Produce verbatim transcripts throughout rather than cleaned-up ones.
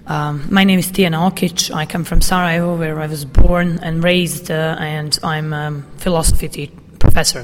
Um, my name is Tijana Okic. I come from Sarajevo, where I was born and raised, uh, and I'm a philosophy te- professor.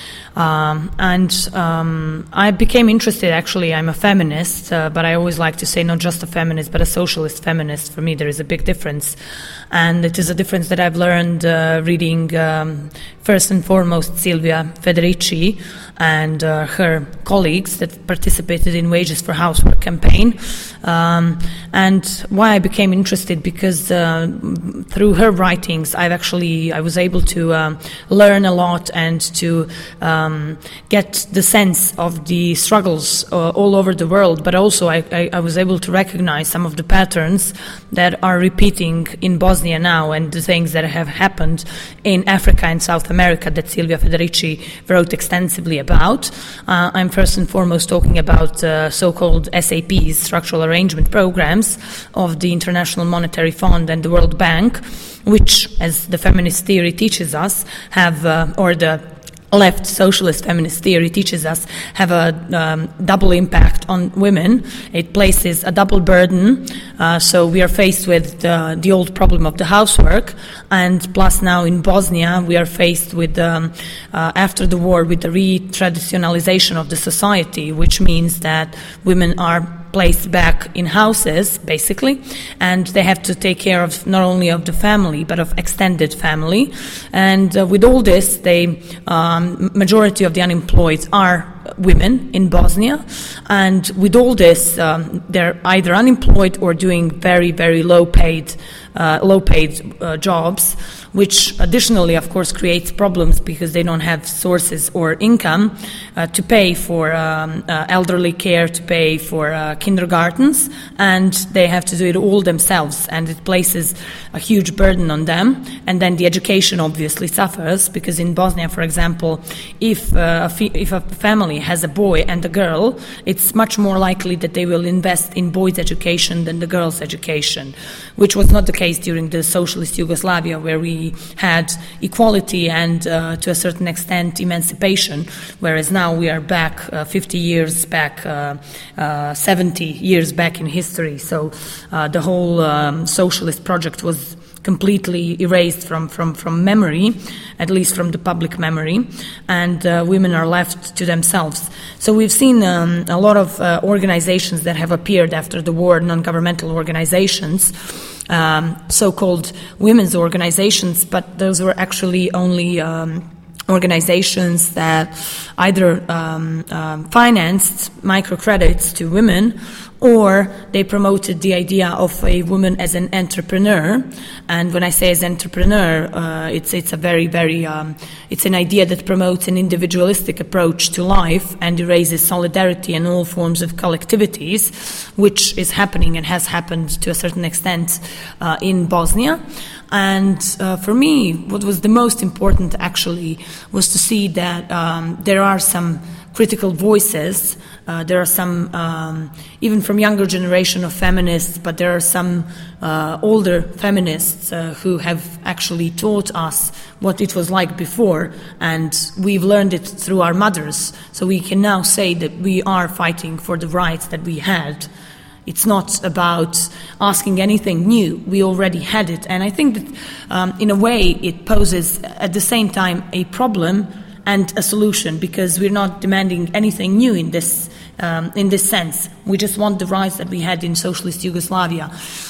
Um, and um, I became interested, actually, I'm a feminist, uh, but I always like to say not just a feminist, but a socialist feminist. For me, there is a big difference. And it is a difference that I've learned uh, reading, um, first and foremost, Silvia Federici and uh, her colleagues that participated in Wages for Housework campaign. Um, and why I became interested, because uh, through her writings, I've actually, I was able to um, learn a lot and to um, get the sense of the struggles uh, all over the world, but also I, I, I was able to recognize some of the patterns that are repeating in Bosnia now, and the things that have happened in Africa and South America that Silvia Federici wrote extensively about. Uh, I'm first and foremost talking about uh, so-called S A Ps, structural arrangement programs of the International Monetary Fund and the World Bank, which, as the feminist theory teaches us, have, uh, or the left socialist feminist theory teaches us, have a um, double impact on women. It places a double burden, uh, so we are faced with uh, the old problem of the housework, and plus now in Bosnia we are faced with, um, uh, after the war, with the re-traditionalization of the society, which means that women are placed back in houses, basically, and they have to take care of not only of the family, but of extended family. And uh, with all this, they, um, majority of the unemployed are women in Bosnia, and with all this, um, they're either unemployed or doing very, very low-paid, uh, low-paid uh, jobs, which additionally, of course, creates problems because they don't have sources or income uh, to pay for um, uh, elderly care, to pay for uh, kindergartens, and they have to do it all themselves, and it places a huge burden on them. And then the education obviously suffers, because in Bosnia, for example, if uh, a fi- if a family has a boy and a girl, it's much more likely that they will invest in boys' education than the girls' education, which was not the case during the socialist Yugoslavia, where we had equality and, uh, to a certain extent, emancipation, whereas now we are back uh, fifty years back, uh, uh, seventy years back in history. So uh, the whole um, socialist project was completely erased from, from, from memory, at least from the public memory, and uh, women are left to themselves. So we've seen um, a lot of uh, organizations that have appeared after the war, non-governmental organizations, um, so-called women's organizations, but those were actually only um, organizations that either um, um, financed microcredits to women, or they promoted the idea of a woman as an entrepreneur. And when I say as entrepreneur, uh, it's it's a very, very, um, it's an idea that promotes an individualistic approach to life and erases solidarity and all forms of collectivities, which is happening and has happened to a certain extent uh, in Bosnia. And uh, for me, what was the most important, actually, was to see that um, there are some critical voices. Uh, there are some, um, even from younger generation of feminists, but there are some uh, older feminists uh, who have actually taught us what it was like before, and we've learned it through our mothers. So we can now say that we are fighting for the rights that we had. It's not about asking anything new. We already had it. And I think that, um, in a way, it poses at the same time a problem and a solution, because we're not demanding anything new in this um, in this sense. We just want the rights that we had in socialist Yugoslavia.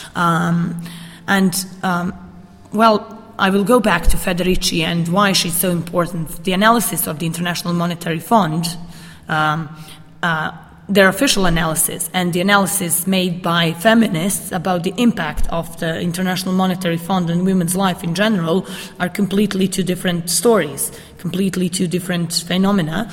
Um, and, um, well, I will go back to Federici and why she's so important. The analysis of the International Monetary Fund, um, uh, their official analysis, and the analysis made by feminists about the impact of the International Monetary Fund on women's life in general, are completely two different stories, completely two different phenomena.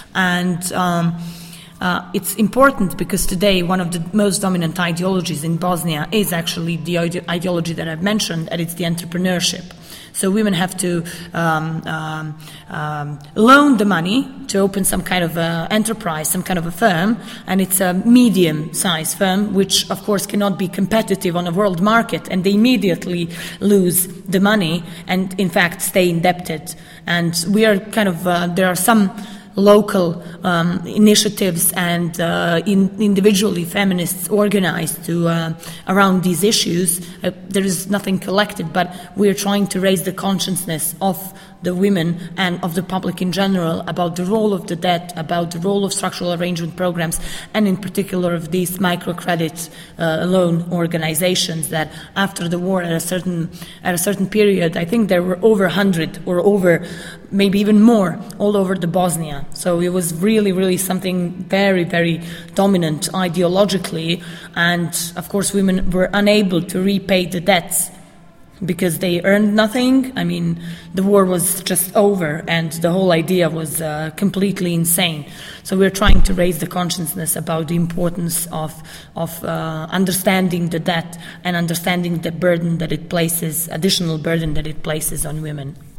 And um, uh, it's important because today one of the most dominant ideologies in Bosnia is actually the ide- ideology that I've mentioned, and it's the entrepreneurship. So women have to um, um, um, loan the money to open some kind of a enterprise, some kind of a firm, and it's a medium-sized firm, which of course cannot be competitive on a world market, and they immediately lose the money and in fact stay indebted. And we are kind of, uh, there are some local um, initiatives and uh, in, individually feminists organized to uh, around these issues. Uh, there is nothing collected, but we're trying to raise the consciousness of the women and of the public in general about the role of the debt, about the role of structural arrangement programs, and in particular of these microcredit uh, loan organizations that after the war at a certain at a certain period, I think there were over one hundred or over maybe even more all over the Bosnia. So it was really, really something very, very dominant ideologically, and of course women were unable to repay the debts because they earned nothing. I mean, the war was just over and the whole idea was uh, completely insane. So we're trying to raise the consciousness about the importance of, of uh, understanding the debt and understanding the burden that it places, additional burden that it places on women.